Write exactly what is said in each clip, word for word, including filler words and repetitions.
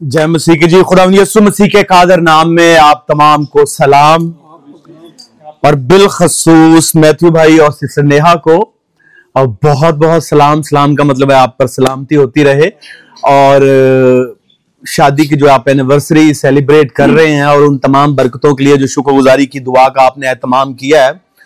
जय मसीह की जी। खुदा यीशु मसीह के कादर नाम में आप तमाम को सलाम और बिलखसूस मैथ्यू भाई और सिस्टर नेहा को और बहुत बहुत सलाम। सलाम का मतलब है आप पर सलामती होती रहे। और शादी की जो आप एनिवर्सरी सेलिब्रेट कर रहे हैं और उन तमाम बरकतों के लिए जो शुक्रगुजारी की दुआ का आपने एहतमाम किया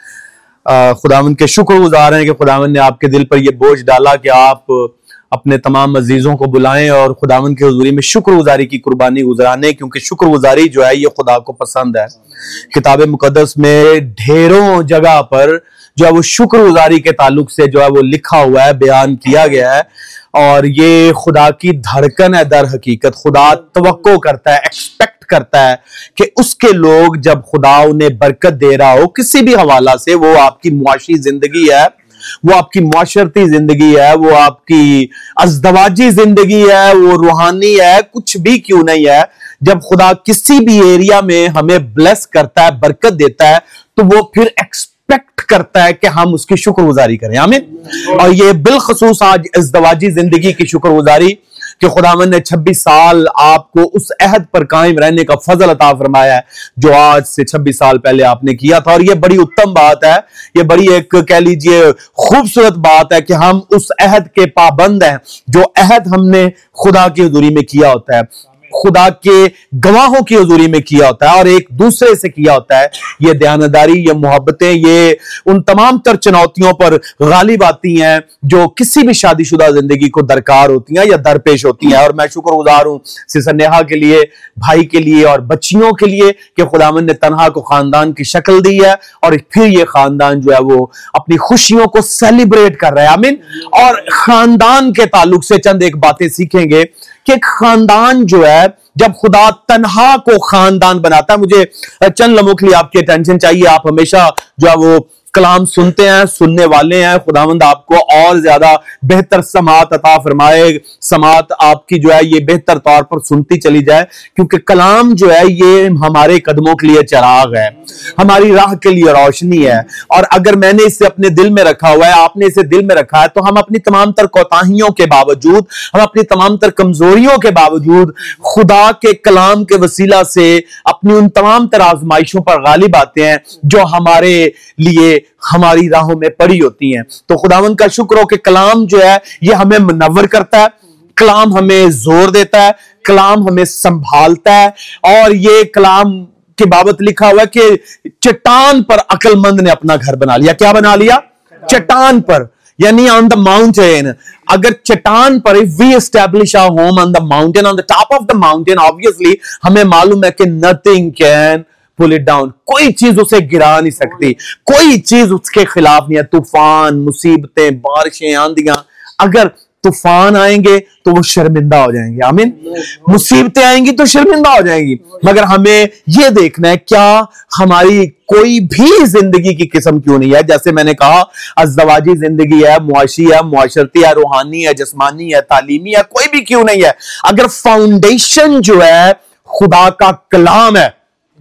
है, खुदावंद के शुक्रगुजार हैं कि खुदावंद ने आपके दिल पर यह बोझ डाला कि आप अपने तमाम अजीजों को बुलाएं और खुदावंद की हुजूरी में शुक्रगुजारी की कुर्बानी गुजराने, क्योंकि शुक्रगुजारी जो है ये खुदा को पसंद है। किताब मुकद्दस में ढेरों जगह पर जो है वो शुक्रगुजारी के ताल्लुक से जो है वो लिखा हुआ है, बयान किया गया है। और ये खुदा की धड़कन है। दर हकीकत खुदा तवक्को करता है, एक्सपेक्ट करता है कि उसके लोग जब खुदा उन्हें बरकत दे रहा हो किसी भी हवाला से, वो आपकी मुआशी जिंदगी है, वो आपकी मुआशरती जिंदगी है, वो आपकी अज़दवाजी जिंदगी है, वो रूहानी है, कुछ भी क्यों नहीं है, जब खुदा किसी भी एरिया में हमें ब्लेस करता है, बरकत देता है, तो वो फिर एक्सपेक्ट करता है कि हम उसकी शुक्रगुजारी करें। आमीन। और ये बिलखसूस आज अज़दवाजी जिंदगी की शुक्रगुजारी कि खुदावंद ने छब्बीस साल आपको उस अहद पर कायम रहने का फजल अता फरमाया है जो आज से छब्बीस साल पहले आपने किया था। और ये बड़ी उत्तम बात है, ये बड़ी एक कह लीजिए खूबसूरत बात है कि हम उस अहद के पाबंद हैं जो अहद हमने खुदा की हुजूरी में किया होता है, खुदा के गवाहों की हुजूरी में किया होता है और एक दूसरे से किया होता है। ये दयानतदारी, ये मोहब्बतें, ये उन तमाम तर चुनौतियों पर गालिब आती हैं जो किसी भी शादीशुदा जिंदगी को दरकार होती हैं या दरपेश होती हैं। और मैं शुक्रगुजार हूं सिस्टर नेहा के लिए, भाई के लिए और बच्चियों के लिए कि खुदावंद ने तन्हा को खानदान की शक्ल दी है और फिर ये खानदान जो है वो अपनी खुशियों को सेलिब्रेट कर रहा है। आमीन। और खानदान के ताल्लुक से चंद एक बातें सीखेंगे कि खानदान जो है, जब खुदा तन्हा को खानदान बनाता है, मुझे चंद लम्हों के लिए आपकी अटेंशन चाहिए। आप हमेशा जो है वो कलाम सुनते हैं, सुनने वाले हैं। खुदावंद आपको और ज्यादा बेहतर समात अता फरमाए, समात आपकी जो है ये बेहतर तौर पर सुनती चली जाए, क्योंकि कलाम जो है ये हमारे कदमों के लिए चिराग है, हमारी राह के लिए रोशनी है। और अगर मैंने इसे अपने दिल में रखा हुआ है, आपने इसे दिल में रखा है, तो हम अपनी तमाम तर कोताहियों के बावजूद, हम अपनी तमाम तर कमजोरियों के बावजूद खुदा के कलाम के वसीला से अपनी उन तमाम तर आजमाइशों पर गालिब आते हैं जो हमारे लिए हमारी राहों में पड़ी होती हैं। तो खुदावंद का शुक्र हो कि कलाम जो है ये हमें मुनव्वर करता है, कलाम हमें जोर देता है, कलाम हमें संभालता है। और ये कलाम के बाबत लिखा हुआ है कि चट्टान पर अक्लमंद ने अपना घर बना लिया। क्या बना लिया? चट्टान पर, यानी ऑन द माउंटेन। अगर चट्टान पर, if we establish our home on the mountain, on the top of the mountain, obviously हमें मालूम है कि nothing can pull it down, कोई चीज उसे गिरा नहीं सकती, कोई चीज उसके खिलाफ नहीं है। तूफान, मुसीबतें, बारिशें, आंधियां, अगर तूफान आएंगे तो वो शर्मिंदा हो जाएंगे। आमीन। मुसीबतें आएंगी तो शर्मिंदा हो जाएंगी, मगर हमें यह देखना है क्या हमारी कोई भी जिंदगी की किस्म क्यों नहीं है। जैसे मैंने कहा, अज़दवाजी जिंदगी है, मुआशी है, मुआशरती है, रूहानी है, जिस्मानी है, तालीमी है, कोई भी क्यों नहीं है, अगर फाउंडेशन जो है खुदा का कलाम है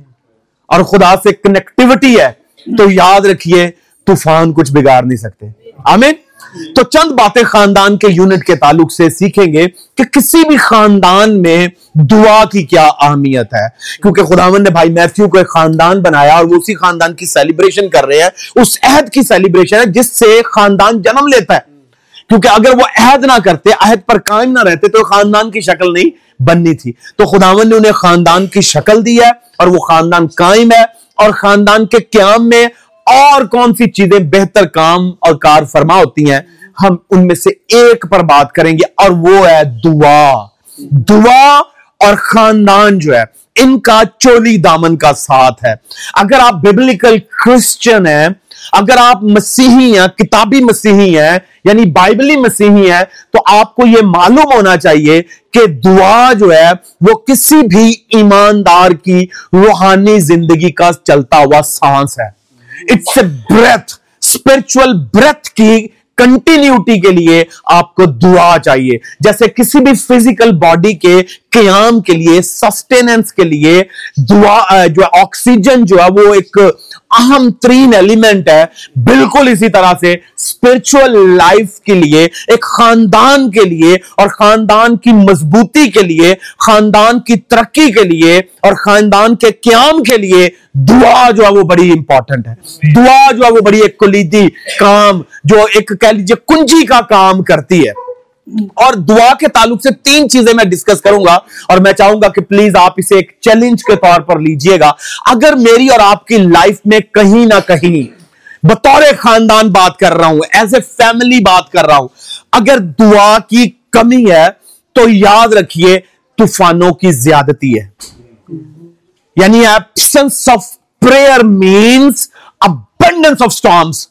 और खुदा से कनेक्टिविटी है, तो याद रखिए तूफान कुछ बिगाड़ नहीं सकते। आमीन। तो चंद बातें खानदान के यूनिट के ताल्लुक से सीखेंगे कि किसी भी खानदान में दुआ की क्या अहमियत है, क्योंकि खुदावंद ने भाई मैथ्यू को एक खानदान बनाया और वो उसी खानदान की सेलिब्रेशन कर रहे हैं। उस अहद की सेलिब्रेशन है जिससे खानदान जन्म लेता है, क्योंकि अगर वो अहद ना करते, अहद पर कायम ना रहते, तो खानदान की शक्ल नहीं बननी थी। तो खुदावंद ने उन्हें खानदान की शक्ल दी है और वो खानदान कायम है। और खानदान के क्याम में और कौन सी चीजें बेहतर काम और कार फरमा होती हैं, हम उनमें से एक पर बात करेंगे और वो है दुआ। दुआ और खानदान जो है इनका चोली दामन का साथ है। अगर आप बिब्लिकल क्रिश्चियन हैं, अगर आप मसीही हैं, किताबी मसीही हैं, यानी बाइबली मसीही हैं, तो आपको यह मालूम होना चाहिए कि दुआ जो है वो किसी भी ईमानदार की रूहानी जिंदगी का चलता हुआ सांस है। It's a breath, spiritual breath की कंटिन्यूटी के लिए आपको दुआ चाहिए। जैसे किसी भी फिजिकल बॉडी के क्याम के लिए, सस्टेनेंस के लिए दुआ जो ऑक्सीजन जो है वो एक अहम तीन एलिमेंट है। बिल्कुल इसी तरह से स्पिरिचुअल लाइफ के लिए, एक खानदान के लिए और खानदान की मजबूती के लिए, खानदान की तरक्की के लिए और खानदान के क्याम के लिए दुआ जो है वो बड़ी इंपॉर्टेंट है। दुआ जो है वो बड़ी एक कुलीदी काम, जो एक कह लीजिए कुंजी का काम करती है। और दुआ के ताल्लुक से तीन चीजें मैं डिस्कस करूंगा और मैं चाहूंगा कि प्लीज आप इसे एक चैलेंज के तौर पर लीजिएगा। अगर मेरी और आपकी लाइफ में कहीं ना कहीं, बतौर खानदान बात कर रहा हूं, एज ए फैमिली बात कर रहा हूं, अगर दुआ की कमी है तो याद रखिए तूफानों की ज्यादती है। यानी absence of prayer means abundance of storms.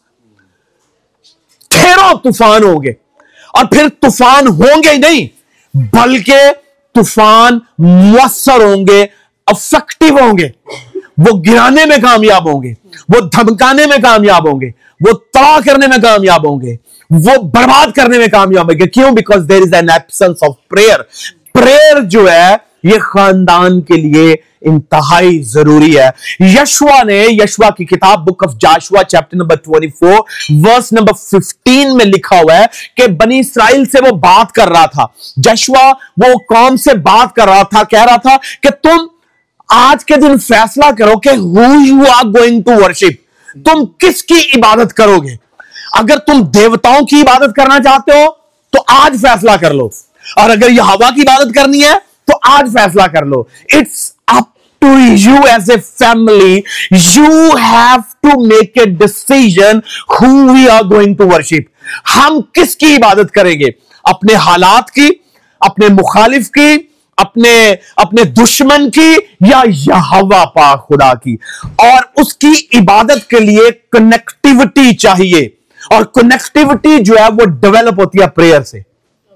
ढेरों तूफान होंगे और फिर तूफान होंगे ही नहीं बल्कि तूफान मुअस्सर होंगे, अफेक्टिव होंगे, वो गिराने में कामयाब होंगे, वो धमकाने में कामयाब होंगे, वो तबाह करने में कामयाब होंगे, वो बर्बाद करने में कामयाब होंगे। क्यों? Because there is an absence of prayer. Prayer जो है ये खानदान के लिए इंतहाई जरूरी है। यशवा ने, यशवा की किताब book of Joshua chapter number चौबीस वर्स नंबर पंद्रह में लिखा हुआ है कि बनी इस्राएल से वो बात कर रहा था। यशवा वो कौम से बात कर रहा था, कह रहा था कि तुम आज के दिन फैसला करो कि who you are going to worship. तुम किसकी इबादत करोगे? अगर तुम देवताओं की इबादत करना चाहते हो तो आज फैसला कर लो, और अगर यहोवा की इबादत करनी है तो आज फैसला कर लो। It's up to you as a family. You have to make a decision who we are going to worship. हम किसकी इबादत करेंगे? अपने हालात की, अपने मुखालिफ की, अपने अपने दुश्मन की, या यहोवा पाक खुदा की? और उसकी इबादत के लिए कनेक्टिविटी चाहिए, और कनेक्टिविटी जो है वो डेवलप होती है प्रेयर से।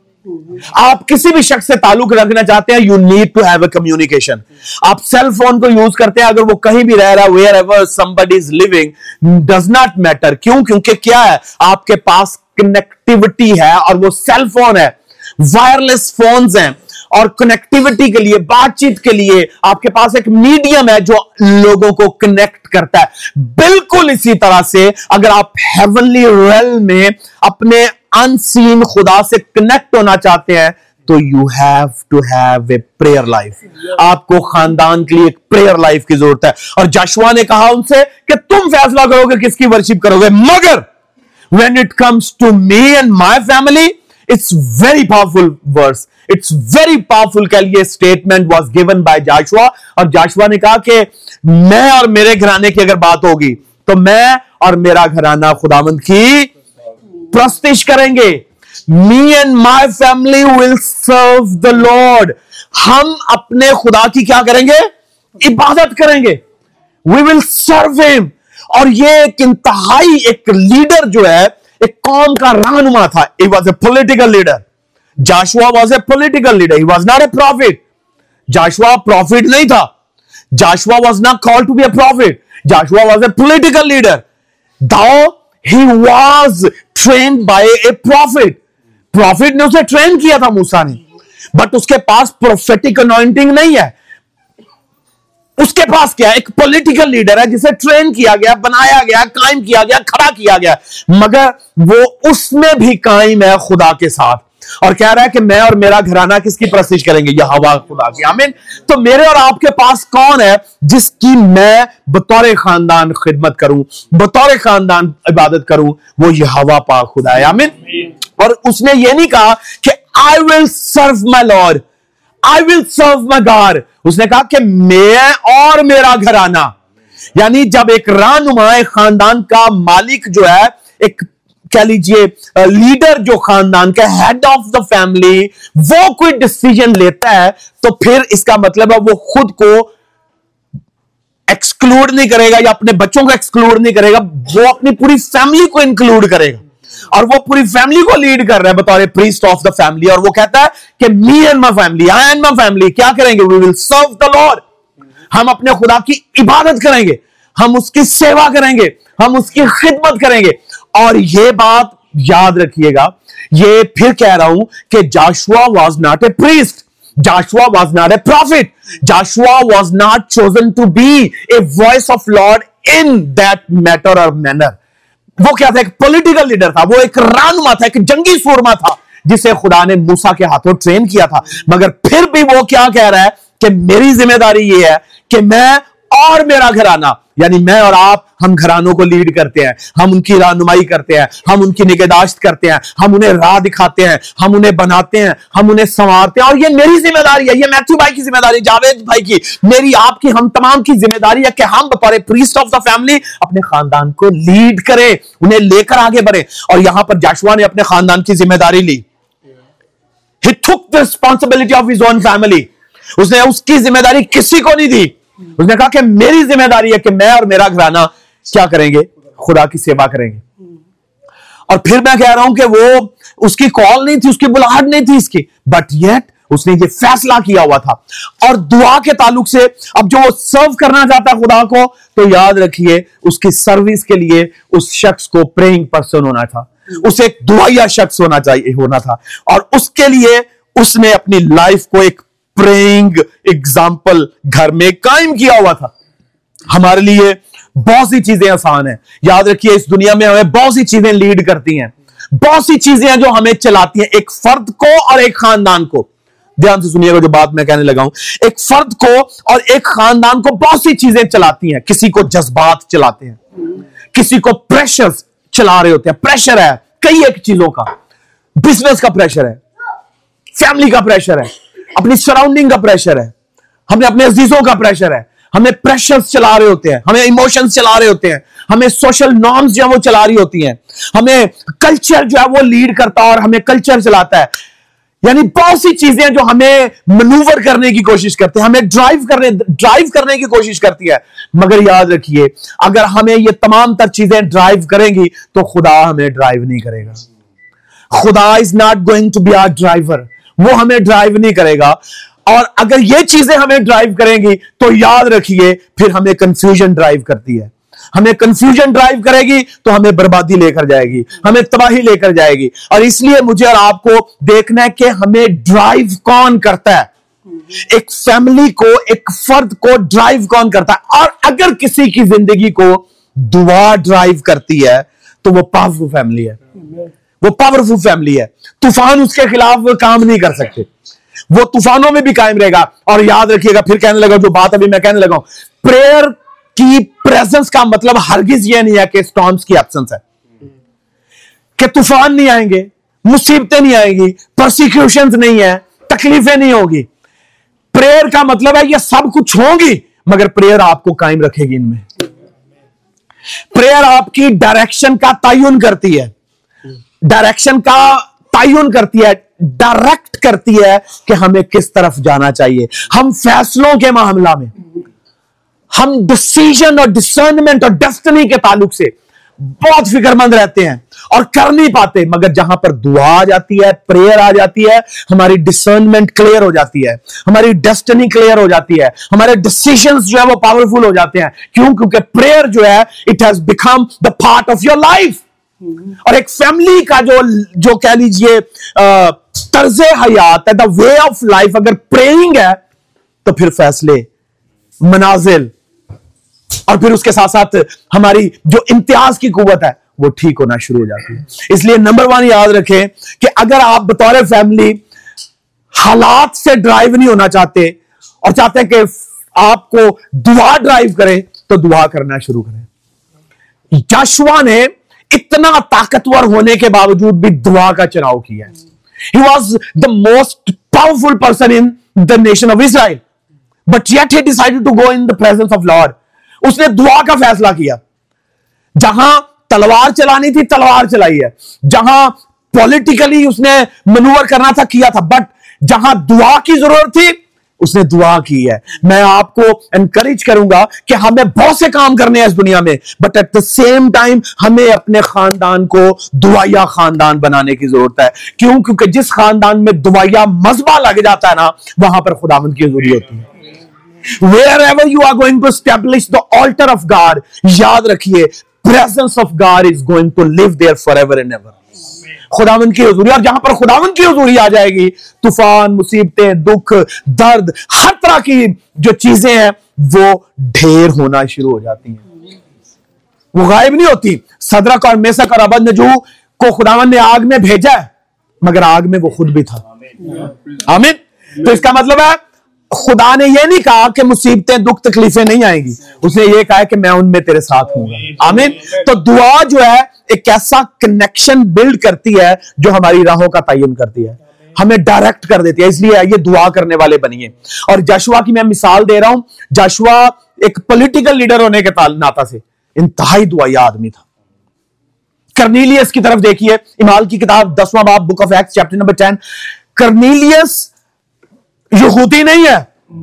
आप किसी भी शख्स से ताल्लुक रखना चाहते हैं, you need to have a communication. आप सेल फोन को यूज करते हैं, अगर वो कहीं भी रह रहा है, wherever somebody is living, does not matter. क्यों? क्योंकि क्या है, आपके पास कनेक्टिविटी है, और वो सेल फोन है, वायरलेस फोन्स हैं, और कनेक्टिविटी के लिए, बातचीत के लिए आपके पास एक मीडियम है जो लोगों को कनेक्ट करता है। बिल्कुल इसी तरह से अगर आप हेवनली रेल्म में अपने अनसीन खुदा से कनेक्ट होना चाहते हैं तो you have to have a prayer life. आपको खानदान के लिए एक प्रेयर लाइफ की जरूरत है। और जाशुआ ने कहा उनसे कि तुम फैसला करोगे किसकी वर्शिप करोगे, मगर when it comes to me and my family, it's very powerful verse, it's very powerful कह लिए statement was given by Joshua। और जाशुआ ने कहा कि मैं और मेरे घराने की अगर बात होगी तो मैं और मेरा घराना खुदावंद की प्रस्तिश करेंगे। Me and my family will serve the Lord। हम अपने खुदा की क्या करेंगे? इबादत करेंगे। We will serve him। और ये एक इंतहाई एक लीडर जो है, एक कौम का रहनुमा था। He was a political leader। Joshua was a political leader। He was not a prophet। Joshua prophet नहीं था। Joshua was not called to be a prophet। Joshua was a political leader। Though he was trained by a prophet। Prophet ने उसे train किया था मूसा ने, but उसके पास prophetic anointing नहीं है। उसके पास क्या है? एक पॉलिटिकल लीडर है जिसे ट्रेन किया गया, बनाया गया, कायम किया गया, खड़ा किया गया, मगर वो उसमें भी कायम है खुदा के साथ, और कह रहा है कि मैं और मेरा घराना किसकी प्रस्तिश करेंगे? यहोवा खुदा की। आमीन। तो मेरे और आपके पास कौन है जिसकी मैं बतौर खानदान खिदमत करूं, बतौर खानदान इबादत करूं? वो यहोवा पाक खुदा है। आमीन। और उसने ये नहीं कहा कि I will serve my lord, I will serve my God. उसने कहा कि मैं और मेरा घराना। यानी जब एक रहनुमा, एक खानदान का मालिक जो है, एक कह लीजिए लीडर जो खानदान का हेड ऑफ द फैमिली, वो कोई डिसीजन लेता है तो फिर इसका मतलब है वो खुद को एक्सक्लूड नहीं करेगा या अपने बच्चों को एक्सक्लूड नहीं करेगा, वो अपनी पूरी फैमिली को इंक्लूड करेगा। और वो पूरी फैमिली को लीड कर रहा है बतौर प्रीस्ट ऑफ द फैमिली। और वो कहता है कि me and my family, I and my family क्या करेंगे? We will serve the lord. हम अपने खुदा की इबादत करेंगे, हम उसकी सेवा करेंगे, हम उसकी खिदमत करेंगे। और ये बात याद रखिएगा, ये फिर कह रहा हूं कि Joshua was not a priest, Joshua was not a prophet, Joshua was not chosen to be a voice of lord in that matter और मैनर। वो क्या था? एक पॉलिटिकल लीडर था, वो एक रहनुमा था, एक जंगी सूरमा था जिसे खुदा ने मूसा के हाथों ट्रेन किया था। मगर फिर भी वो क्या कह रहा है कि मेरी जिम्मेदारी ये है कि मैं और मेरा घराना, यानी मैं और आप, हम घरानों को लीड करते हैं, हम उनकी रहनुमाई करते हैं, हम उनकी निगहदाश्त करते हैं, हम उन्हें राह दिखाते हैं, हम उन्हें बनाते हैं, हम उन्हें संवारते हैं। और ये मेरी जिम्मेदारी है, ये मैथ्यू भाई की जिम्मेदारी, जावेद भाई की, मेरी, आपकी, हम तमाम की जिम्मेदारी है कि हम बतौर प्रीस्ट ऑफ द फैमिली अपने खानदान को लीड करें, उन्हें लेकर आगे बढ़े। और यहां पर जाशुआ ने अपने खानदान की जिम्मेदारी ली। He took the responsibility of his own family. उसने उसकी जिम्मेदारी किसी को नहीं दी। उसने कहा कि मेरी जिम्मेदारी है कि मैं और मेरा घराना क्या करेंगे? खुदा की सेवा करेंगे। और फिर मैं कह रहा हूं कि वो, उसकी कॉल नहीं थी, उसकी बुलाहट नहीं थी इसकी, बट येट उसने ये फैसला किया हुआ था। और दुआ के ताल्लुक से अब जो वो सर्व करना चाहता है खुदा को, तो याद रखिए उसकी सर्विस के लिए उस शख्स को प्रेइंग पर्सन होना था, उसे एक दुआया शख्स होना चाहिए होना था। और उसके लिए उसने अपनी लाइफ को एक प्रेइंग एग्जाम्पल घर में कायम किया हुआ था। हमारे लिए बहुत सी चीजें आसान हैं। याद रखिए इस दुनिया में हमें बहुत सी चीजें लीड करती हैं, बहुत सी चीजें हैं जो हमें चलाती हैं, एक फर्द को और एक खानदान को। ध्यान से सुनिएगा जो बात मैं कहने लगा हूं। एक फर्द को और एक खानदान को बहुत सी चीजें चलाती हैं। किसी को जज्बात चलाते हैं, किसी को प्रेशर चला रहे होते हैं। प्रेशर है कई एक चीजों का, बिजनेस का प्रेशर है, फैमिली का प्रेशर है, अपनी सराउंडिंग का प्रेशर है, हमें अपने अजीजों का प्रेशर है, हमें प्रेशर्स चला रहे होते हैं, हमें इमोशंस चला रहे होते हैं, हमें सोशल नॉर्म्स जो है वो चला रही होती हैं, हमें कल्चर जो है वो लीड करता है और हमें कल्चर चलाता है। यानी बहुत सी चीजें जो हमें मनूवर करने की कोशिश करते हैं, हमें ड्राइव करने ड्राइव करने की कोशिश करती है। मगर याद रखिए अगर हमें ये तमाम तर चीजें ड्राइव करेंगी तो खुदा हमें ड्राइव नहीं करेगा। खुदा is not going to be our driver, वो हमें ड्राइव नहीं करेगा। और अगर ये चीजें हमें ड्राइव करेंगी तो याद रखिए फिर हमें कंफ्यूजन ड्राइव करती है। हमें कंफ्यूजन ड्राइव करेगी तो हमें बर्बादी लेकर जाएगी, हमें तबाही लेकर जाएगी। और इसलिए मुझे और आपको देखना है कि हमें ड्राइव कौन करता है, एक फैमिली को, एक फर्द को ड्राइव कौन करता है। और अगर किसी की जिंदगी को दुआ ड्राइव करती है तो वो पावरफुल फैमिली है, वो पावरफुल फैमिली है। तूफान उसके खिलाफ वो काम नहीं कर सकते, वो तूफानों में भी कायम रहेगा। और याद रखिएगा फिर कहने लगा जो बात अभी मैं कहने लगा हूं, प्रेयर की प्रेजेंस का मतलब हरगिज ये नहीं है कि स्टॉर्म्स की एब्सेंस है, कि तूफान नहीं आएंगे, मुसीबतें नहीं आएंगी, परसिक्यूशंस नहीं है, तकलीफें नहीं होगी। प्रेयर का मतलब है ये सब कुछ होंगी मगर प्रेयर आपको कायम रखेगी इनमें। प्रेयर आपकी डायरेक्शन का तयन करती है, डायरेक्शन का तयन करती है, डायरेक्ट करती है कि हमें किस तरफ जाना चाहिए। हम फैसलों के मामला में, हम डिसीजन और डिसर्नमेंट और डेस्टिनी के ताल्लुक से बहुत फिक्रमंद रहते हैं और कर नहीं पाते। मगर जहां पर दुआ आ जाती है, प्रेयर आ जाती है, हमारी डिसर्नमेंट क्लियर हो जाती है, हमारी डेस्टिनी क्लियर हो जाती है, हमारे डिसीजंस जो है वो पावरफुल हो जाते हैं। क्यों? क्योंकि प्रेयर जो है it has become the part of your life. और एक फैमिली का जो जो कह लीजिए तर्जे हयात है, द वे ऑफ लाइफ, अगर प्रेइंग है तो फिर फैसले, मनाजिल और फिर उसके साथ साथ हमारी जो इम्तियाज की कुव्वत है वो ठीक होना शुरू हो जाती है। इसलिए नंबर वन याद रखें कि अगर आप बतौर फैमिली हालात से ड्राइव नहीं होना चाहते और चाहते हैं कि आपको दुआ ड्राइव करे तो दुआ करना शुरू करें। जाशुआ ने इतना ताकतवर होने के बावजूद भी दुआ का चुनाव किया। He was the most powerful person in the nation of Israel, but yet he decided to go in the presence of Lord. उसने दुआ का फैसला किया। जहां तलवार चलानी थी तलवार चलाई है, जहां पॉलिटिकली उसने मनूवर करना था किया था, बट जहां दुआ की जरूरत थी उसने दुआ की है। मैं आपको एनकरेज करूंगा कि हमें बहुत से काम करने हैं इस दुनिया में, but at the same time हमें अपने खानदान को दुआया खानदान बनाने की जरूरत है। क्यों? क्योंकि जिस खानदान में दुआया मजबा लग जाता है ना, वहां पर खुदावंद की हजूरी होती है। Wherever you are going to establish the altar of God, याद रखिए presence of God is going to live there forever and ever. खुदावंद की हुजूरी, और जहां पर खुदावंद की हुजूरी आ जाएगी, तूफान, मुसीबतें, दुख, दर्द, हर तरह की जो चीजें हैं वो ढेर होना शुरू हो जाती हैं। वो गायब नहीं होती। सदरक और मेसक और अबदनजो को खुदावन ने आग में भेजा है, मगर आग में वो खुद भी था। आमीन। तो इसका मतलब है खुदा ने यह नहीं कहा कि मुसीबतें दुख तकलीफें नहीं आएंगी, उसने ये कहा कि मैं उनमें तेरे साथ हूँ। आमीन। तो दुआ जो है एक ऐसा कनेक्शन बिल्ड करती है जो हमारी राहों का तयन करती है, हमें डायरेक्ट कर देती है। इसलिए ये दुआ करने वाले बनिए। और जाशुआ की मैं मिसाल दे रहा हूं। जाशुआ एक पॉलिटिकल लीडर होने के नाता से इंतहाई दुआया आदमी था। कर्नीलियस की तरफ देखिए, इमाल की किताब दसवां बाब, book of Acts chapter number ten. Cornelius यहूदी नहीं है,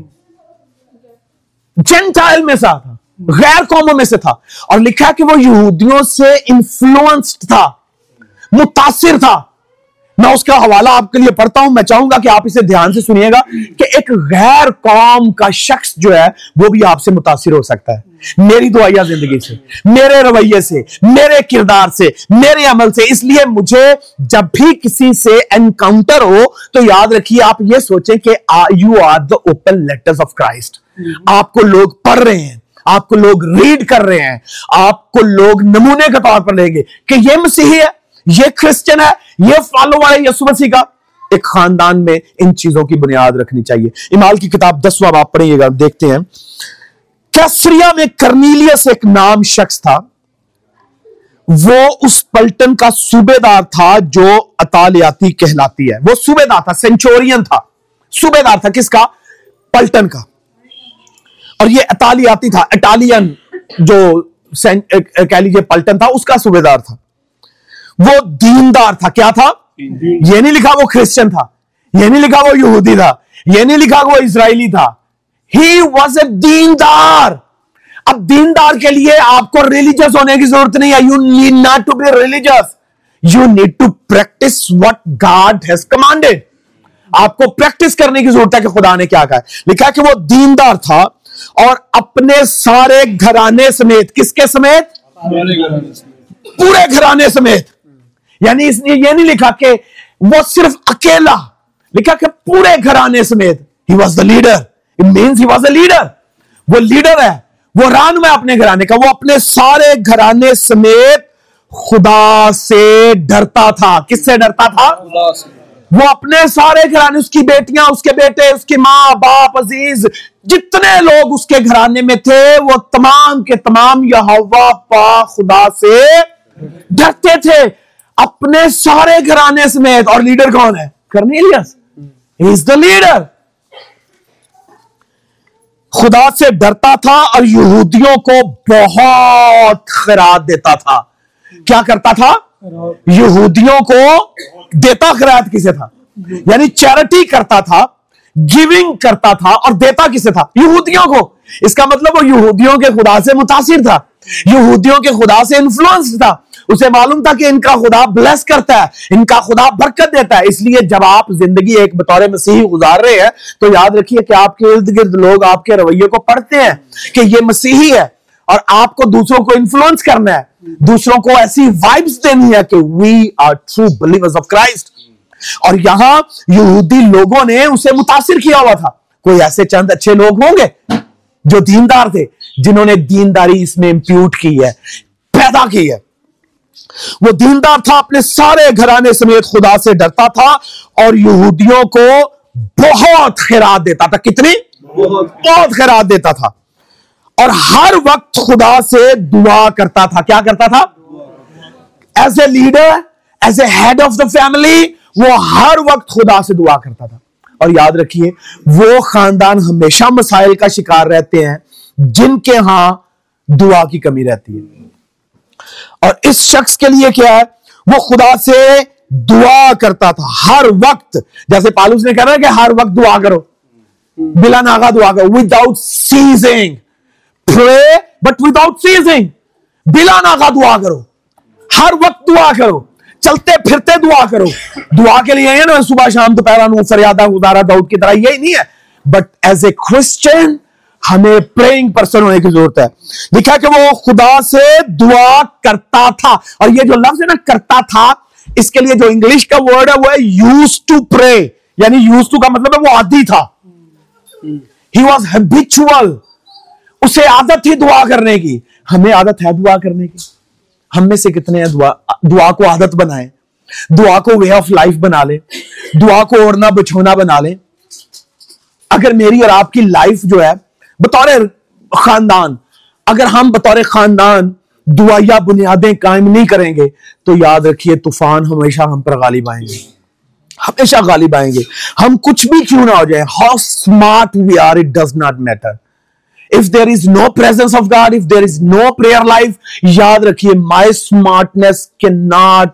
जेंटाइल में से था, गैर कौमों में से था। और लिखा कि वो यहूदियों से इन्फ्लुएंस्ड था, मुतासिर था। मैं उसका हवाला आपके लिए पढ़ता हूं, मैं चाहूंगा कि आप इसे ध्यान से सुनिएगा कि एक गैर कौम का शख्स जो है वो भी आपसे मुतासिर हो सकता है, मेरी दुआया जिंदगी से, मेरे रवैये से, मेरे किरदार से, मेरे अमल से। इसलिए मुझे जब भी किसी से एनकाउंटर हो तो याद रखिए, आप ये सोचें कि you are the open letters of Christ. आपको लोग पढ़ रहे हैं, आपको लोग रीड कर रहे हैं, आपको लोग नमूने के तौर पर लेंगे कि ये मसीही है, ये क्रिश्चियन है, ये फॉलो वाले यीशु मसीह का। एक खानदान में इन चीजों की बुनियाद रखनी चाहिए। इमाल की किताब दसवां बाब पढ़िएगा, देखते हैं। कैसरिया में कर्नीलियस एक नाम शख्स था, वो उस पलटन का सूबेदार था जो अतालियाती कहलाती है। वो सूबेदार था, सेंचुरियन था, सूबेदार था किसका? पलटन का। और ये अतालियाती था, इटालियन जो कह लीजिए पलटन था, उसका सूबेदार था। वो दीनदार था। क्या था? ये नहीं लिखा वो क्रिश्चियन था, ये नहीं लिखा वो यहूदी था, ये नहीं लिखा वो इजरायली था। ही वॉज ए दीनदार। अब दीनदार के लिए आपको रिलीजियस होने की जरूरत नहीं है। You need not to be religious, you need to practice what God has commanded. आपको प्रैक्टिस करने की जरूरत है कि खुदा ने क्या कहा। लिखा कि वो दीनदार था और अपने सारे घराने समेत, किसके समेत? पूरे घराने समेत। यानी इसने ये नहीं लिखा कि वो सिर्फ अकेला, लिखा कि पूरे घराने समेत। He was the leader, it means he was a leader. वो लीडर है, वो रानुमा है अपने घराने का। वो अपने सारे घराने समेत खुदा से डरता था। किससे डरता था? वो अपने सारे घराने, उसकी बेटियां, उसके बेटे, उसकी मां बाप, अजीज, जितने लोग उसके घराने में थे, वो तमाम के तमाम यहोवा पाक खुदा से डरते थे, अपने सारे घराने समेत। और लीडर कौन है? Cornelius. He is the leader. खुदा से डरता था और यहूदियों को बहुत खैरात देता था। क्या करता था? यहूदियों को देता खैरात किसे था? यानी चैरिटी करता था, गिविंग करता था। और देता किसे था? यहूदियों को। इसका मतलब वो यहूदियों के खुदा से मुतासिर था, यहूदियों के खुदा से इन्फ्लुएंस था। उसे मालूम था कि इनका खुदा ब्लेस करता है, इनका खुदा बरकत देता है। इसलिए जब आप जिंदगी एक बतौर मसीही गुजार रहे हैं तो याद रखिए कि आपके इर्द गिर्द लोग आपके रवैये को पढ़ते हैं कि ये मसीही है, और आपको दूसरों को इन्फ्लुएंस करना है, दूसरों को ऐसी वाइब्स देनी है कि we are true believers of Christ. और यहां यहूदी लोगों ने उसे मुतासिर किया हुआ था। कोई ऐसे चंद अच्छे लोग होंगे जो दीनदार थे, जिन्होंने दीनदारी इसमें इंप्यूट की है, पैदा की है। वो दीनदार था, अपने सारे घराने समेत खुदा से डरता था और यहूदियों को बहुत खैरात देता था। कितनी? बहुत खैरात देता था। और हर वक्त खुदा से दुआ करता था। क्या करता था? As a leader, as a head of the family, वो हर वक्त खुदा से दुआ करता था। और याद रखिए, वो खानदान हमेशा मसाइल का शिकार रहते हैं जिनके यहां दुआ की कमी रहती है। और इस शख्स के लिए क्या है? वो खुदा से दुआ करता था हर वक्त। जैसे पालूस ने कहा कि हर वक्त दुआ करो, बिला नागा दुआ करो, without ceasing. Pray but without ceasing. बिला नागा दुआ करो, हर वक्त दुआ करो, चलते फिरते दुआ करो। दुआ के लिए है ना सुबह शाम दोपहर नो फरियादा गुजारा दाऊद की तरह, यही नहीं है। बट एज ए क्रिश्चियन हमें प्रेइंग पर्सन होने की जरूरत है। लिखा कि वो खुदा से दुआ करता था। और ये जो लफ्ज है ना, करता था, इसके लिए जो इंग्लिश का वर्ड है वो है यूज टू प्रे। यानी यूज टू का मतलब है वो आदी था। ही वॉज हैबिचुअल, उसे आदत थी दुआ करने की। हमें आदत है दुआ करने की? हम में से कितने हैं दुआ दुआ को आदत बनाए, दुआ को वे ऑफ लाइफ बना ले, दुआ को ओढ़ना बिछोना बना ले? अगर मेरी और आपकी लाइफ जो है बतौर खानदान, अगर हम बतौर खानदान दुआया बुनियादें कायम नहीं करेंगे तो याद रखिए तूफान हमेशा हम पर गालिब आएंगे, हमेशा गालिब आएंगे। हम कुछ भी क्यों ना हो जाए, how smart we are, it does not matter. If there is no presence of God, if there is no prayer life, याद रखिए my smartness can not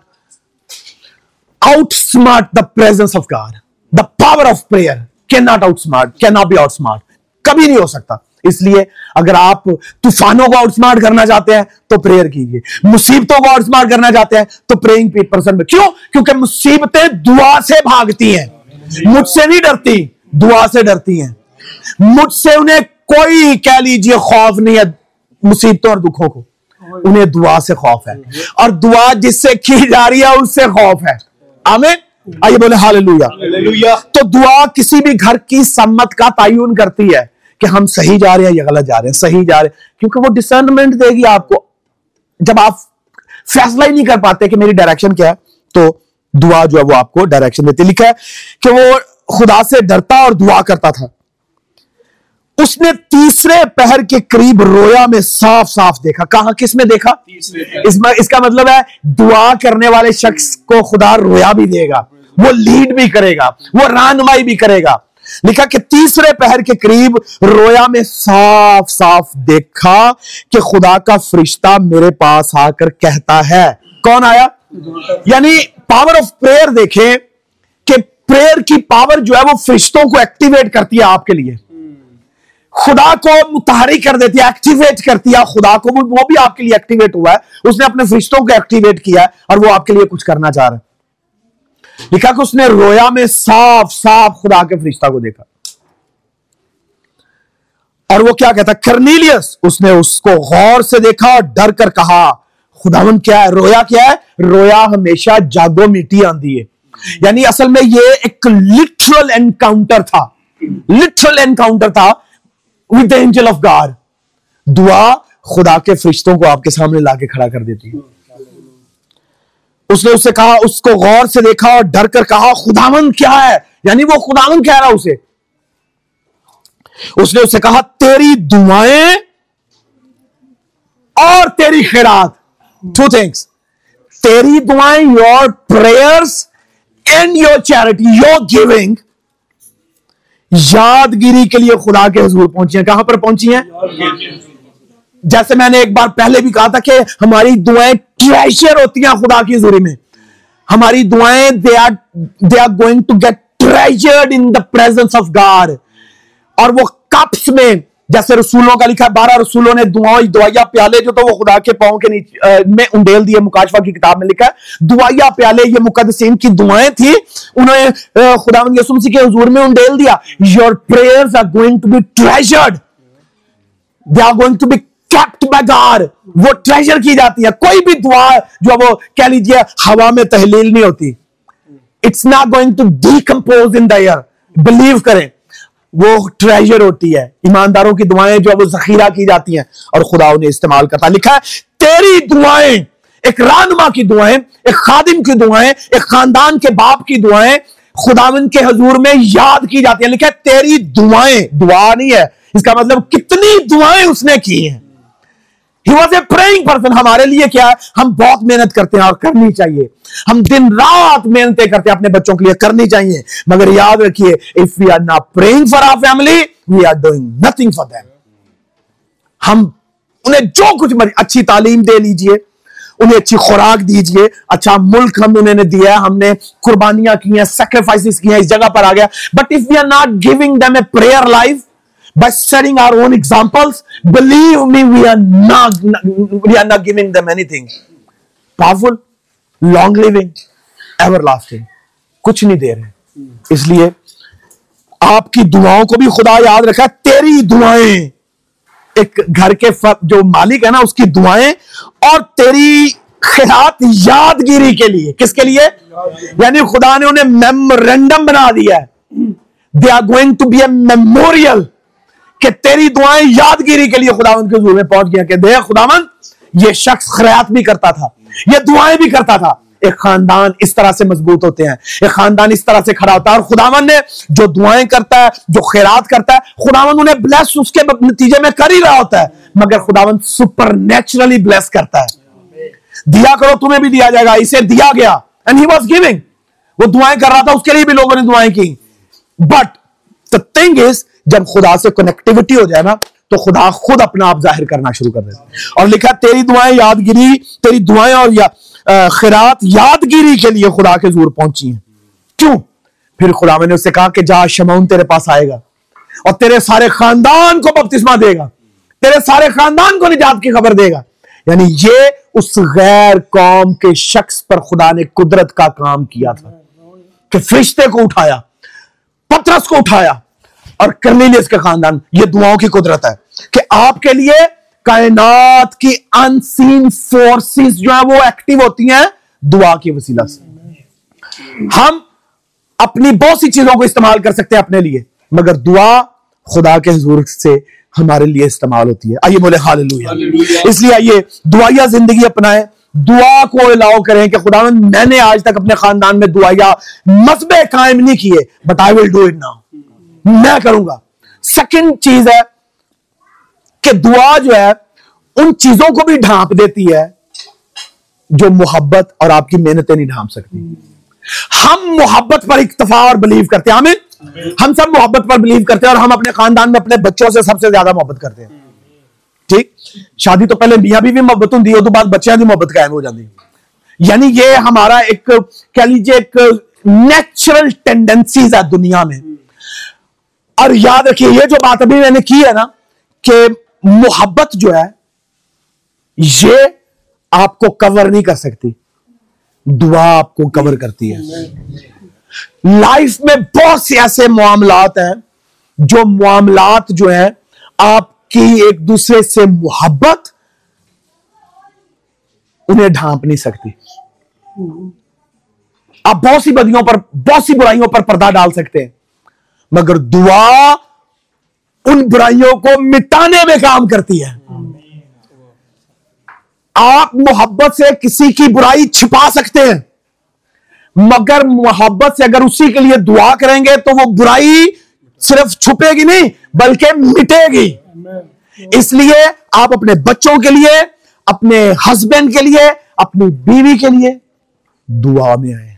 outsmart the presence of God. The power of prayer cannot outsmart, cannot be outsmart. कभी नहीं हो सकता। इसलिए अगर आप तूफानों को आउटस्मार्ट करना चाहते हैं तो प्रेयर कीजिए, मुसीबतों को आउटस्मार्ट करना चाहते हैं तो प्रेइंग पर्सन में। क्यों? क्योंकि मुसीबतें दुआ से भागती हैं, मुझसे नहीं डरती, दुआ से डरती हैं। मुझसे उन्हें कोई कह लीजिए खौफ नहीं है मुसीबतों और दुखों को, उन्हें दुआ से खौफ है, और दुआ जिससे की जा रही है उससे खौफ है। आमीन, आइए बोले हालेलुया। तो दुआ किसी भी घर की सम्मत का तयन करती है कि हम सही जा रहे हैं या गलत जा रहे हैं, सही जा रहे हैं, क्योंकि वो डिसर्नमेंट देगी आपको। जब आप फैसला ही नहीं कर पाते कि मेरी डायरेक्शन क्या है, तो दुआ जो है वो आपको डायरेक्शन देती। लिखा है कि वो खुदा से डरता और दुआ करता था। उसने तीसरे पहर के करीब रोया में साफ साफ देखा। कहां, किस में देखा? इसमें इसका मतलब है दुआ करने वाले शख्स को खुदा रोया भी देगा, वो लीड भी करेगा, वो रहनुमाई भी करेगा। लिखा कि तीसरे पहर के करीब रोया में साफ साफ देखा कि खुदा का फरिश्ता मेरे पास आकर कहता है। कौन आया? यानी पावर ऑफ प्रेयर देखें कि प्रेयर की पावर जो है वो फरिश्तों को एक्टिवेट करती है आपके लिए, खुदा को मुतहरिक कर देती है, एक्टिवेट करती है खुदा को। वो भी आपके लिए एक्टिवेट हुआ है, उसने अपने फरिश्तों को एक्टिवेट किया है और वो आपके लिए कुछ करना चाह रहा है। लिखा कि उसने रोया में साफ साफ खुदा के फरिश्ता को देखा, और वो क्या कहता? कर्नेलियस। उसने उसको गौर से देखा और डर कर कहा, खुदावन क्या है? रोया क्या है? रोया हमेशा जागो मीटी आंधी है। यानी असल में ये एक लिटरल एनकाउंटर था, लिटरल एनकाउंटर था with the angel of God. दुआ खुदा के फरिश्तों को आपके सामने लाके खड़ा कर देती है। उसने उससे कहा, उसको गौर से देखा और डर कर कहा, खुदावन क्या है? यानी वो खुदावन कह रहा उसे। उसने उससे कहा, तेरी दुआएं और तेरी खैरात, टू थिंग्स, तेरी दुआएं, your prayers and your charity, your giving, यादगिरी के लिए खुदा के हुजूर पहुंची हैं। कहां पर पहुंची हैं? जैसे मैंने एक बार पहले भी कहा था कि हमारी दुआएं ट्रेजर होती हैं खुदा की हुजूरी में। हमारी दुआएं they are they are going to get treasured in the presence of God. और वो कप्स में, जैसे रसूलों का लिखा है, बारह रसूलों ने दुआई दुआया प्याले जो तो वो खुदा के पांव के नीचे में उंडेल दिए। मुकाशफा की किताब में लिखा है दुआया प्याले, ये मुकद्दसीन की दुआएं थी, उन्होंने खुदावंद यीशु मसीह के हुजूर में उंडेल दिया। Your prayers are going to be treasured, they are going to be kept by God. वो ट्रेजर की जाती है। कोई भी दुआ जो वो कह लीजिए हवा में तहलील नहीं होती, it's not going to decompose in the air. Believe करें, वो ट्रेजर होती है। ईमानदारों की दुआएं जो वो जखीरा की जाती हैं और खुदा उन्हें इस्तेमाल करता। लिखा है तेरी दुआएं, एक रानुमा की दुआएं, एक खादिम की दुआएं, एक खानदान के बाप की दुआएं खुदावंद के हजूर में याद की जाती हैं। लिखा है तेरी दुआएं, दुआ नहीं है, इसका मतलब कितनी दुआएं उसने की हैं। He was a praying person। हमारे लिए क्या है? हम बहुत मेहनत करते हैं और करनी चाहिए। हम दिन रात मेहनतें करते हैं अपने बच्चों के लिए, करनी चाहिए, मगर याद रखिए, if we are not praying for our family, we are doing nothing for them. हम उन्हें जो कुछ मर्जी, अच्छी तालीम दे लीजिए, उन्हें अच्छी खुराक दीजिए, अच्छा मुल्क हम उन्हें दिया है, हमने कुर्बानियां की हैं, सैक्रिफाइसेस किए हैं, इस जगह पर आ गया, but if we are not giving them a prayer life by setting our own examples, believe me, we are not we are not giving them anything powerful, long living, everlasting, कुछ नहीं दे रहे। इसलिए आपकी दुआओं को भी खुदा याद रखा। तेरी दुआएं, एक घर के जो मालिक है ना, उसकी दुआएं और तेरी खैरात यादगिरी के लिए। किसके लिए? यानी खुदा ने उन्हें मेमोरेंडम बना दिया है। They are going to be a memorial कि तेरी दुआएं यादगिरी के लिए खुदावंद के हुजूर में पहुंच गया कि देख खुदावंद, ये शख्स खैरात भी करता था, ये दुआएं भी करता था। एक खानदान इस तरह से मजबूत होते हैं, एक खानदान इस तरह से खड़ा होता है। और खुदावंद ने जो दुआएं करता है, जो खैरात करता है, खुदावंद उन्हें ब्लेस उसके नतीजे में कर ही रहा होता है, मगर खुदावंद सुपर नेचुरली ब्लेस करता है। दिया करो तुम्हें भी दिया जाएगा, इसे दिया गया, एंड ही वाज गिविंग। वो दुआएं कर रहा था, उसके लिए भी लोगों ने दुआएं की। बट द थिंग इज, जब खुदा से कनेक्टिविटी हो जाए ना, तो खुदा खुद अपना आप जाहिर करना शुरू कर देता। और लिखा तेरी दुआएं यादगिरी, तेरी दुआएं और या खैरात यादगिरी के लिए खुदा के हुजूर पहुंची हैं। क्यों? फिर खुदा ने उससे कहा कि जा, शमौन तेरे पास आएगा और तेरे सारे खानदान को बपतिस्मा देगा, तेरे सारे खानदान को निजात की खबर देगा। यानी ये उस गैर कौम के शख्स पर खुदा ने कुदरत का काम किया था कि फरिश्ते को उठाया, पतरस को उठाया और कर्नेलियस के खानदान। ये दुआओं की कुदरत है कि आपके लिए कायनात की अनसीन फोर्सेस जो है वो एक्टिव होती हैं दुआ की वसीला से। हम अपनी बहुत सी चीजों को इस्तेमाल कर सकते हैं अपने लिए, मगर दुआ खुदा के हुजूर से हमारे लिए इस्तेमाल होती है। आइए बोले हालेलुया। इसलिए आइए दुआया जिंदगी अपनाएं, दुआ को अलाउ करें कि खुदावंद, मैंने आज तक अपने खानदान में दुआया मसबे कायम नहीं किए, but I will do it now, मैं करूंगा। सेकंड चीज है कि दुआ जो है उन चीजों को भी ढांप देती है जो मोहब्बत और आपकी मेहनतें नहीं ढांप सकती। हम मोहब्बत पर इक्तफा और बिलीव करते हैं, आमीन। हम सब मोहब्बत पर बिलीव करते हैं और हम अपने खानदान में अपने बच्चों से सबसे ज्यादा मोहब्बत करते हैं। ठीक, शादी तो पहले मियां बीवी मोहब्बत होती है, तो बाद बच्चों की मोहब्बत कायम हो जाती है। यानी ये हमारा एक, कह लीजिए, एक नेचुरल टेंडेंसीज है दुनिया में। और याद रखिए, ये जो बात अभी मैंने की है ना, कि मोहब्बत जो है ये आपको कवर नहीं कर सकती, दुआ आपको कवर करती है। लाइफ में बहुत से ऐसे मामलात हैं जो मामलात जो है आपकी एक दूसरे से मोहब्बत उन्हें ढांप नहीं सकती। आप बहुत सी बदियों पर, बहुत सी बुराइयों पर पर्दा डाल सकते हैं, मगर दुआ उन बुराइयों को मिटाने में काम करती है। आप मोहब्बत से किसी की बुराई छिपा सकते हैं, मगर मोहब्बत से अगर उसी के लिए दुआ करेंगे तो वो बुराई सिर्फ छुपेगी नहीं बल्कि मिटेगी। इसलिए आप अपने बच्चों के लिए, अपने हस्बैंड के लिए, अपनी बीवी के लिए दुआ में आए,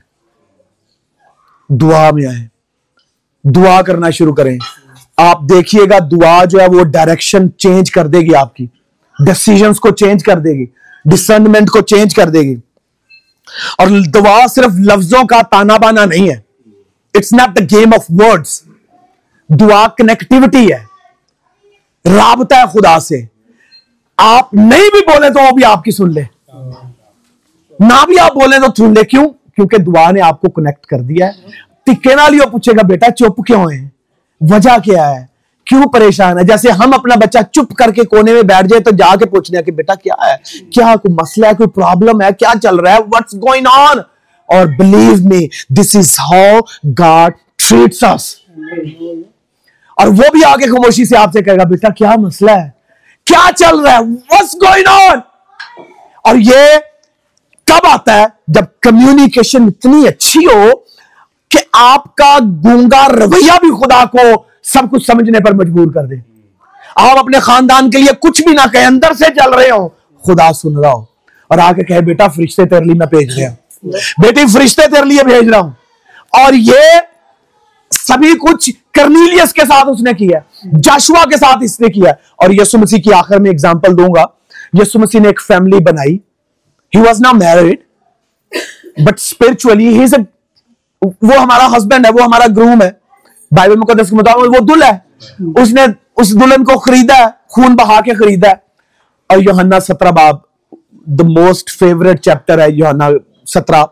दुआ में आए, दुआ करना शुरू करें। आप देखिएगा दुआ जो है वो डायरेक्शन चेंज कर देगी, आपकी डिसीजंस को चेंज कर देगी, डिसर्नमेंट को चेंज कर देगी। और दुआ सिर्फ लफ्जों का ताना बाना नहीं है, it's not the game of words. दुआ कनेक्टिविटी है, राबता है खुदा से। आप नहीं भी बोले तो वो भी आपकी सुन ले, ना भी आप बोले तो सुन ले। क्यों? क्योंकि दुआ ने आपको कनेक्ट कर दिया है। तिक्के ना लियो, पूछेगा बेटा चुप क्यों है, वजह क्या है, क्यों परेशान है। जैसे हम अपना बच्चा चुप करके कोने में बैठ जाए तो जाके पूछने कि बेटा क्या है, क्या कोई मसला है, कोई प्रॉब्लम है, क्या चल रहा है, व्हाट्स गोइंग ऑन। और believe me, this is how God treats us. और वो भी आगे खामोशी से आपसे कहेगा बेटा क्या मसला है, क्या चल रहा है, व्हाट्स गोइंग ऑन। और ये कब आता है? जब कम्युनिकेशन इतनी अच्छी हो कि आपका गूंगा रवैया भी खुदा को सब कुछ समझने पर मजबूर कर दे। आप अपने खानदान के लिए कुछ भी ना कहें, अंदर से चल रहे हो, खुदा सुन रहा हो और आके कहे बेटा फरिश्ते तेरे लिए मैं भेज रहा हूं, बेटी फरिश्ते तेरे लिए भेज रहा हूं। और ये सभी कुछ कर्नेलियस के साथ उसने किया, जाशुआ के साथ इसने किया। और यीशु मसीह की आखिर में एग्जांपल दूंगा। यीशु मसीह ने एक फैमिली बनाई। He was not married but spiritually he is a, वो हमारा हस्बैंड है, वो हमारा ग्रूम है। बाइबल मुकद्दस के मुताबिक वो दुल्हा है। उसने उस दुल्हन को खरीदा है, खून बहा के खरीदा है। और यूहन्ना सत्रह बाब, द मोस्ट फेवरेट चैप्टर है यूहन्ना सत्रह,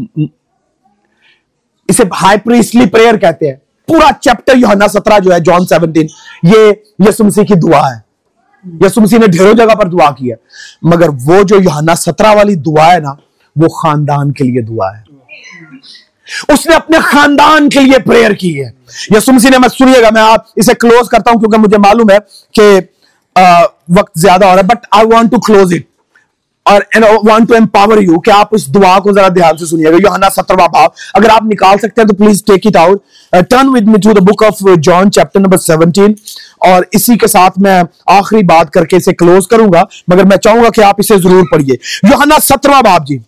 इसे हाई प्रीस्टली प्रेयर कहते हैं। पूरा चैप्टर यूहन्ना सत्रह जो है, जॉन सत्रह, ये यीशु मसीह की दुआ है। यीशु मसीह ने ढेरों जगह पर दुआ की है, मगर वो जो यूहन्ना सत्रह वाली दुआ है ना, वो खानदान के लिए दुआ है। उसने अपने खानदान के लिए प्रेयर की है। यीशु मसीह ने, मैं सुनिएगा, मैं आप इसे क्लोज करता हूं क्योंकि मुझे मालूम है कि वक्त ज्यादा हो रहा है, but I want to close it और वांट टू एम्पावर यू कि आप इस दुआ को जरा ध्यान से सुनिएगा। यूहन्ना सत्रहवां बाब, अगर आप निकाल सकते हैं तो please take it out, turn with me to the book of John chapter number seventeen. और इसी के साथ मैं आखिरी बात करके इसे क्लोज करूंगा, मगर मैं चाहूंगा कि आप इसे जरूर पढ़िए। यूहन्ना सत्रहवां बाब जी,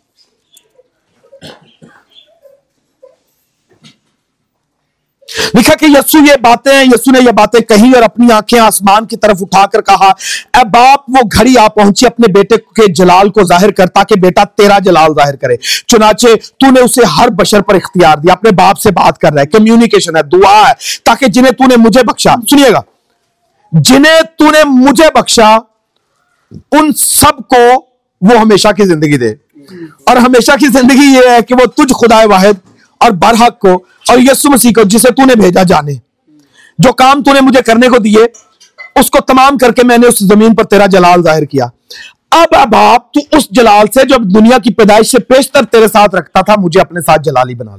लिखा कि यीशु ये बातें यीशु ने ये बातें कही और अपनी आंखें आसमान की तरफ उठाकर कहा, ऐ बाप, वो घड़ी आ पहुंची, अपने बेटे के जलाल को जाहिर कर, ताकि बेटा तेरा जलाल जाहिर करे। चुनाचे तूने उसे हर बशर पर इख्तियार दिया। अपने बाप से बात कर रहा है, कम्युनिकेशन है, दुआ है, ताकि जिन्हें तूने मुझे बख्शा, सुनिएगा, जिन्हें तूने मुझे बख्शा उन सबको वो हमेशा की जिंदगी दे। और हमेशा की जिंदगी ये है कि वो तुझ खुदाए वाहिद और बरहक को और यीशु मसीह को जिसे तूने भेजा जाने। जो काम तूने मुझे करने को दिए उसको तमाम करके मैंने उस जमीन पर तेरा जलाल जाहिर किया। अब अब बाप, तू उस जलाल से जो दुनिया की पैदाइश से पेशतर तेरे साथ रखता था, मुझे अपने साथ जलाली बना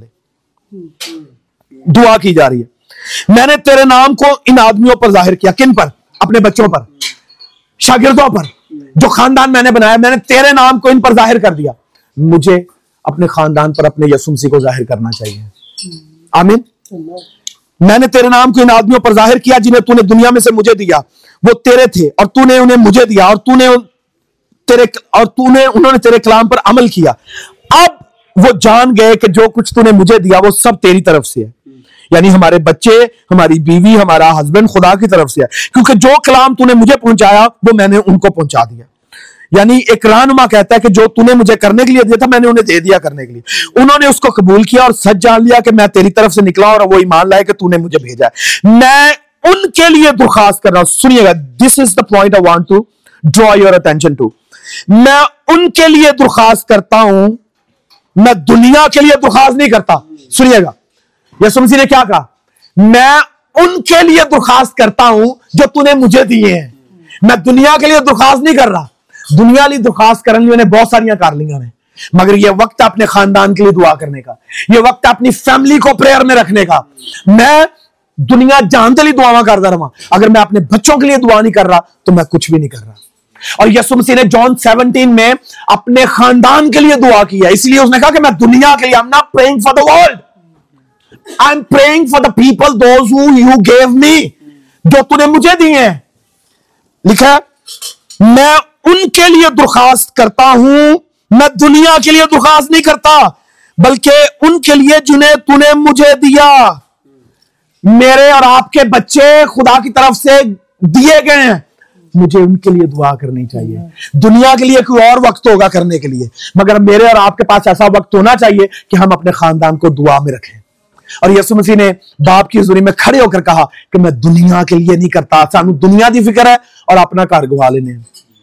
ले। दुआ की जा रही है, मैंने तेरे नाम को इन आदमियों पर जाहिर किया। किन पर? अपने बच्चों पर, शागिर्दों पर, जो खानदान मैंने बनाया, मैंने तेरे नाम को इन पर जाहिर कर दिया। मुझे अपने खानदान पर अपने यीशु मसीह को जाहिर करना चाहिए। आमीन। मैंने तेरे नाम को इन आदमियों पर जाहिर किया जिन्हें तूने दुनिया में से मुझे दिया। वो तेरे थे और तूने उन्हें मुझे दिया और तूने तेरे और तूने उन्होंने तेरे कलाम पर अमल किया। अब वो जान गए कि जो कुछ तूने मुझे दिया वो सब तेरी तरफ से है। यानी हमारे बच्चे, हमारी बीवी, हमारा हस्बैंड खुदा की तरफ से है, क्योंकि जो कलाम तूने मुझे पहुंचाया वो मैंने उनको पहुंचा दिया। यानी एक रहनुमा कहता है कि जो तूने मुझे करने के लिए दिया था मैंने उन्हें दे दिया करने के लिए। उन्होंने उसको कबूल किया और सच जान लिया कि मैं तेरी तरफ से निकला और वो ईमान लाए कि तूने मुझे भेजा है। मैं उनके लिए दरखास्त कर रहा हूं, सुनिएगा, this is the point I want to draw your attention to. मैं उनके लिए दरखास्त करता हूं, मैं दुनिया के लिए दरखास्त नहीं करता। सुनिएगा, यीशु मसीह ने क्या कहा? मैं उनके लिए दरखास्त करता हूं जो तूने मुझे दिए हैं। मैं दुनिया के लिए दरखास्त नहीं कर रहा। दुनिया ली दरखास्त करने ने बहुत सारियां कर लिया ने, मगर यह वक्त अपने खानदान के लिए दुआ करने का, यह वक्त अपनी फैमिली को प्रेयर में रखने का। मैं दुनिया जानते लिए दुआवां करता रहा, अगर मैं अपने बच्चों के लिए दुआ नहीं कर रहा तो मैं कुछ भी नहीं कर रहा। और यीशु मसीह ने जॉन सत्रह में अपने खानदान के लिए दुआ किया, इसलिए उसने कहा कि मैं दुनिया के लिए, I am not praying for the world, I am praying for the people those who you gave me, जो तूने मुझे दिए हैं। लिखा है, मैं उनके लिए दरखास्त करता हूं, मैं दुनिया के लिए दरखास्त नहीं करता, बल्कि उनके लिए जिन्हें तूने मुझे दिया। मेरे और आपके बच्चे खुदा की तरफ से दिए गए हैं, मुझे उनके लिए दुआ करनी चाहिए। दुनिया के लिए कोई और वक्त होगा करने के लिए, मगर मेरे और आपके पास ऐसा वक्त होना चाहिए कि हम अपने खानदान को दुआ में रखें। और यीशु मसीह ने बाप की हुजूरी में खड़े होकर कहा कि मैं दुनिया के लिए नहीं करता, सानू दुनिया की फिक्र है और अपना घर गवा लेने।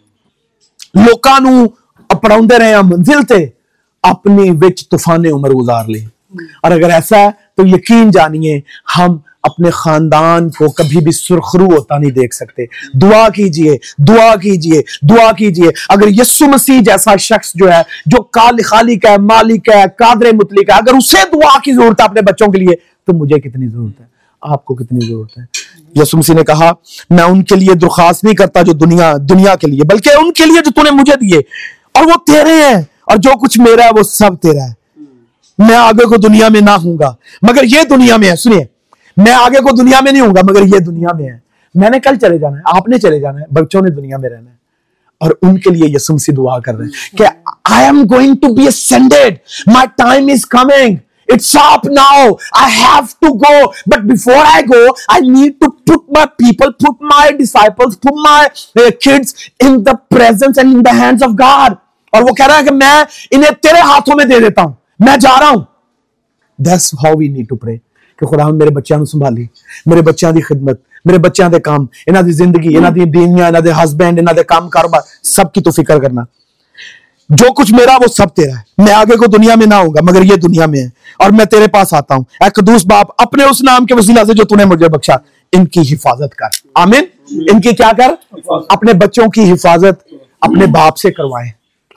लोकां नू अपनाउंदे रहे मंजिल ते, अपनी विच तूफाने उम्र गुजार ले। और अगर ऐसा है तो यकीन जानिए हम अपने खानदान को कभी भी सुरखरू होता नहीं देख सकते। दुआ कीजिए, दुआ कीजिए, दुआ कीजिए। अगर यीशु मसीह जैसा शख्स जो है, जो काल खालिक है, मालिक है, कादर मुतलिक है, अगर उसे दुआ की जरूरत है अपने बच्चों के लिए, तो मुझे कितनी जरूरत है, आपको कितनी जरूरत है। यीशु मसीह ने कहा, मैं उनके लिए दरखास्त नहीं करता जो दुनिया दुनिया के लिए, बल्कि उनके लिए जो तूने मुझे दिए, और वो तेरे हैं, और जो कुछ मेरा है वो सब तेरा है। मैं आगे को दुनिया में ना हूंगा मगर ये दुनिया में है। सुनिए, मैं आगे को दुनिया में नहीं हूंगा मगर ये दुनिया में है। मैंने कल चले जाना है, आपने चले जाना है, बच्चों ने दुनिया में रहना है। और उनके लिए यीशु मसीह दुआ कर रहे हैं कि I am going to be ascended, my time is coming, it's up now, I have to go, but before I go I need to put my people, put my disciples, put my uh, kids in the presence and in the hands of God। और वो कह रहा है कि मैं इन्हें तेरे हाथों में दे देता हूं, मैं जा रहा हूं। That's how we need to pray कि खुदा मेरे बच्चों को संभाली, मेरे बच्चों की खिदमत, मेरे बच्चों के काम, इन्हां दी जिंदगी, इन्हां दी बीवियां, इन्हां दे हस्बैंड, इन्हां दे काम कारोबार, सबकी तो फिक्र करना। जो कुछ मेरा वो सब तेरा है। मैं आगे को दुनिया में ना आऊंगा मगर ये दुनिया में है, और मैं तेरे पास आता हूं। ऐ कदूस बाप, अपने उस नाम के वसीला से जो तूने मुझे बख्शा, इनकी हिफाजत कर। आमीन। इनकी क्या कर? अपने बच्चों की हिफाजत अपने बाप से करवाएं। आमीन।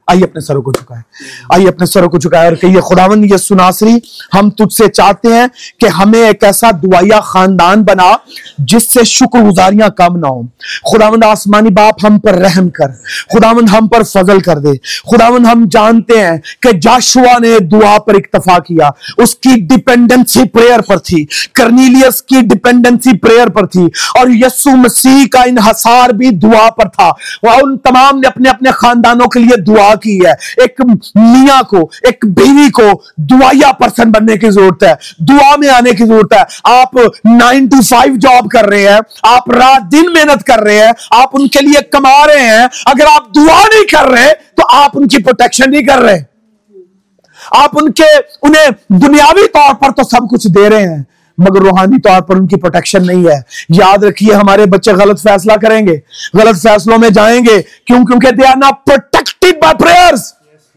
आइए अपने सरों को झुकाएं, आइए अपने सरों को झुकाएं और कहिए, खुदावंद यीशु नासरी, हम तुझसे चाहते हैं कि हमें एक ऐसा दुआया खानदान बना जिससे शुक्रगुजारियां कम ना हो। खुदावंद आसमानी बाप, हम पर रहम कर, खुदावंद हम पर फजल कर दे। खुदावंद हम जानते हैं कि जाशुआ ने दुआ पर इक्तफा किया, उसकी डिपेंडेंसी प्रेयर पर थी, कर्नीलियस की डिपेंडेंसी प्रेयर पर थी, और यीशु मसीह का इन्हसार भी दुआ पर था। और उन तमाम ने अपने अपने खानदानों के लिए दुआ की है। एक मियां को, एक बीवी को दुआया पर्सन बनने की जरूरत है, दुआ में आने की जरूरत है। आप नाइन टू फाइव जॉब कर रहे हैं, आप रात दिन मेहनत कर रहे हैं, आप उनके लिए कमा रहे हैं, अगर आप दुआ नहीं कर रहे तो आप उनकी प्रोटेक्शन नहीं कर रहे। आप उनके उन्हें दुनियावी तौर पर तो सब कुछ दे रहे हैं, मगर रूहानी तौर पर उनकी प्रोटेक्शन नहीं है। याद रखिए, हमारे बच्चे गलत फैसला करेंगे, गलत फैसलों में जाएंगे, क्यों? क्योंकि they are not protected by prayers.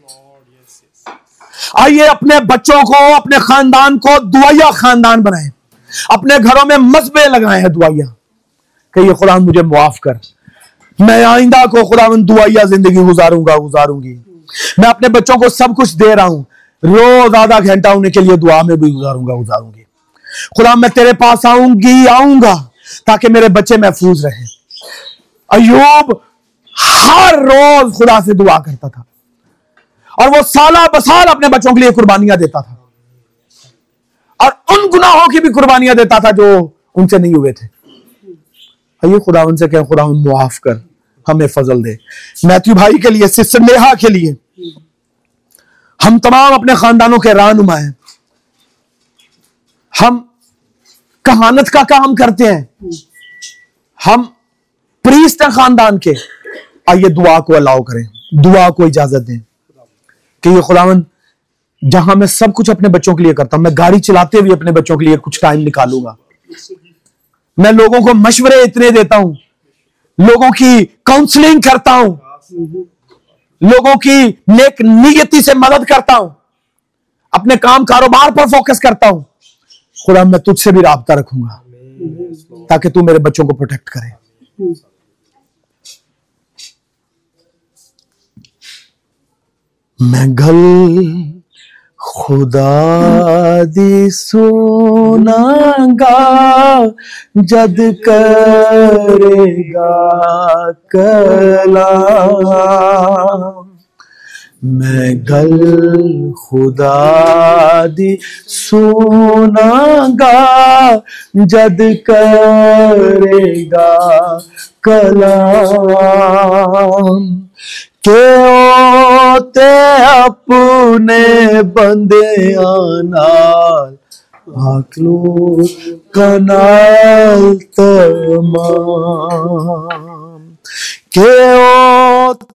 आइए अपने बच्चों को, अपने खानदान को दुआया खानदान बनाएं, अपने घरों में मसबे लगाए हैं दुआया। कहिए, खुदा मुझे मुआफ कर, मैं आइंदा को खुदावंद दुआया जिंदगी गुजारूंगा गुजारूंगी। मैं अपने बच्चों को सब कुछ दे रहा हूं, रोज आधा घंटा उन्हीं के लिए दुआ में भी गुजारूंगा गुजारूंगी। खुदा, मैं तेरे पास आऊंगी आऊंगा ताकि मेरे बच्चे महफूज रहें। अय्यूब हर रोज खुदा से दुआ करता था और वो साला बसाल अपने बच्चों के लिए कुर्बानियां देता था, और उन गुनाहों की भी कुर्बानियां देता था जो उनसे नहीं हुए थे। आइए खुदा उनसे कहें, खुदा मुआफ कर, हमें फजल दे। मैथ्यू भाई के लिए, सिस्टर नेहा के लिए, हम तमाम अपने खानदानों के रहनुमा हैं। हम कहानत का काम करते हैं, हम प्रीस्ट हैं खानदान के। आइए दुआ को अलाउ करें, दुआ को इजाजत दें कि ये खुदावंद, जहां मैं सब कुछ अपने बच्चों के लिए करता हूं, मैं गाड़ी चलाते हुए अपने बच्चों के लिए कुछ टाइम निकालूंगा। मैं लोगों को मशवरे इतने देता हूं, लोगों की काउंसलिंग करता हूं, लोगों की नेक नियति से मदद करता हूं, अपने काम कारोबार पर फोकस करता हूं। खुदा, मैं तुझसे भी राब्ता रखूंगा ताकि तू मेरे बच्चों को प्रोटेक्ट करे। मैं गल खुदा दी सुनांगा जद करेगा कलाम। मैं गल खुदा दी सुनांगा जद करेगा कलाम। के ओते अपने बंदे नाल आकलू कनाल तमाम। के